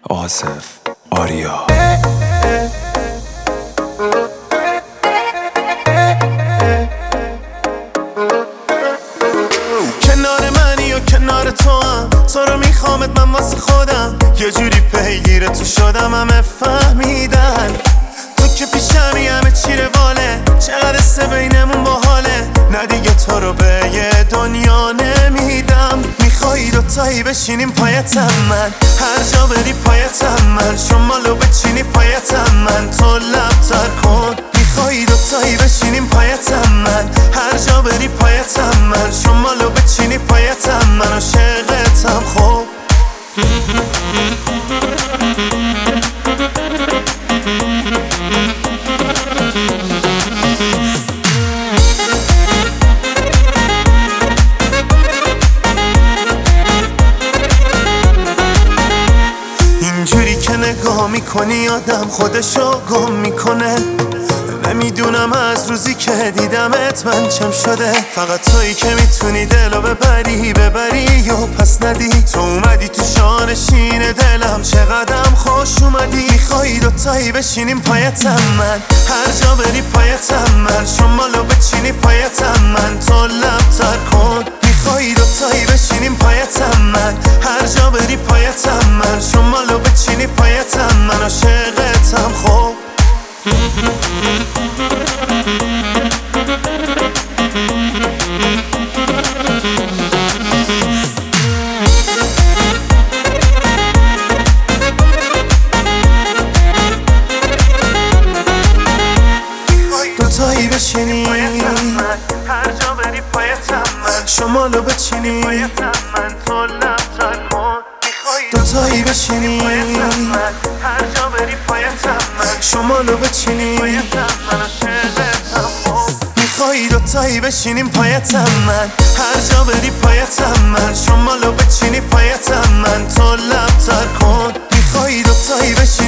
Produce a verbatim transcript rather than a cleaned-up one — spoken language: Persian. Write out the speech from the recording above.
آصف آریا. کنار منی و کنار تو هم، تو رو میخوامت من واسه خودم، یه جوری پیگیر تو شدم همه فهمیدن تو که پیشمی همه چی رواله، چقدر سه بینمون باحاله، نه دیگه تو رو به یه دنیا نمیدم. میخوایی دوتایی بشینیم پایتم من، هر جا بری پایتم من، شمالو بچینی پایتم من، تو لب تر کن. میخوایی دوتایی بشینیم پایتم من، هر جا بری پایتم من، شمالو بچینی پایتم من، عاشقتم خوب. اینجوری که نگاه میکنی آدم خودشو گم میکنه، نمیدونم از روزی که دیدمت من چم شده. فقط تویی که میتونی دلو ببری ببری یا پس ندی، تو اومدی تو شانشین دلم، چقدرم خوش اومدی. میخوایی دوتایی بشینیم پایتم من، هر جا بری پایتم من، شمالو بچینی پایتم من، تو لب تر کن. میخوایی دوتایی بشینیم پایتم من، هر جا بری پایتم من، شمالو بچینی پایتم من، عاشقتم خوب. دوتایی بشینی هر جا بری پایتم من، شمالو بچینی پایتم من، تو لب تر کن. دوتایی بشینی هر جا بری پایتم من، شمالو بچینی پایتم من، عاشقتم خوب. میخوایی دوتایی بشینیم پایتم من، هر جا بری پایتم من، شمالو بچینی پایتم من، تو لب تر کن. میخوایی دوتایی بشینی